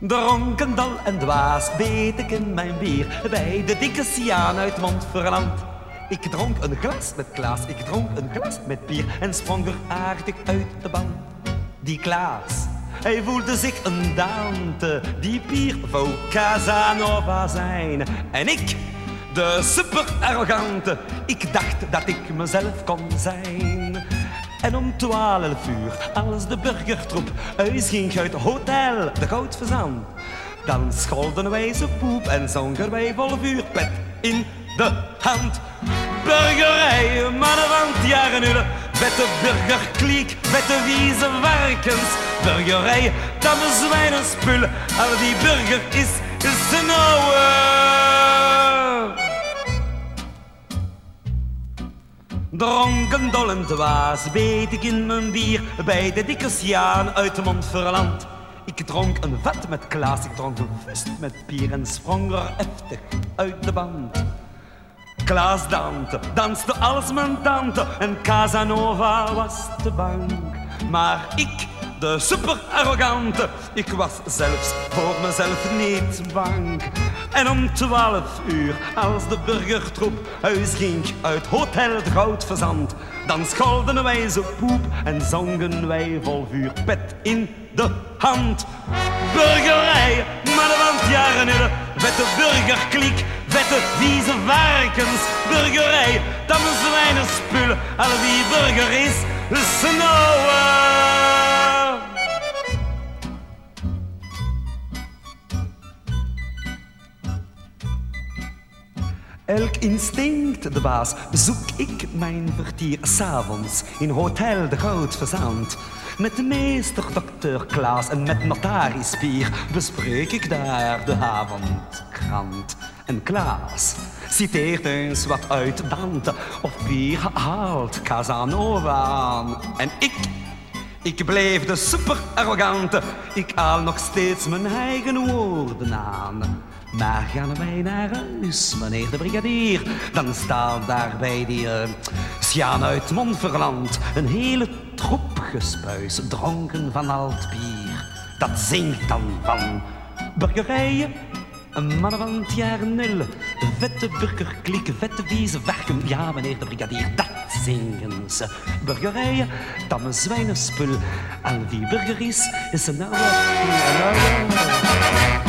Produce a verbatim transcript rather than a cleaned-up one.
Dronken, dol en dwaas beet ik in mijn bier bij de dikke Siaan uit Montferland. Ik dronk een glas met Klaas, ik dronk een glas met bier en sprong er aardig uit de band. Die Klaas, hij voelde zich een Dante, die bier wou Casanova zijn. En ik, de super arrogante, ik dacht dat ik mezelf kon zijn. En om twaalf uur, als de burgertroep uitging uit Hotel de Goudverzand, dan scholden wij zo poep en zongen wij vol vuur, pet in de hand. Burgerij, mannen van het jaren nullen, vette burgerkliek, vette wieze varkens. Burgerij, tamme zwijnen spullen, al die burger is, is een ouwe. Dronken, dol en dwaas beet ik in mijn bier bij de dikke Sjaan uit Montferland. Ik dronk een vat met Klaas, ik dronk een vust met bier en sprong er heftig uit de band. Klaas Dante danste als mijn tante en Casanova was te bang. Maar ik, de super arrogante, ik was zelfs voor mezelf niet bang. En om twaalf uur, als de burgertroep uitging uit Hotel de Goudverzand, dan scholden wij zo poep en zongen wij vol vuur, pet in de hand. Burgerij, mannen van het jaren nullen, vette burgerkliek, vette vieze varkens. Burgerij, tamme zwijnen spullen, al wie burger is, is een ouwe. Elk instinct, de baas, zoek ik mijn vertier 's avonds in Hotel de Goudverzand. Met de meester dokter Klaas en met notaris Pier bespreek ik daar de avondkrant. En Klaas citeert eens wat uit Dante of Pier haalt Casanova aan. En ik, ik bleef de super arrogante, ik haal nog steeds mijn eigen woorden aan. Maar gaan wij naar huis, meneer de brigadier, dan staat daar bij die uh, Sjaan uit Montferland een hele troep gespuis, dronken van alt bier. Dat zingt dan van burgerijen, een mannen van het jaar nul, vette burgerkliek, vette wieze varken. Ja, meneer de brigadier, dat zingen ze. Burgerijen, tamme zwijnenspul, al wie burger is, is een oude, een oude.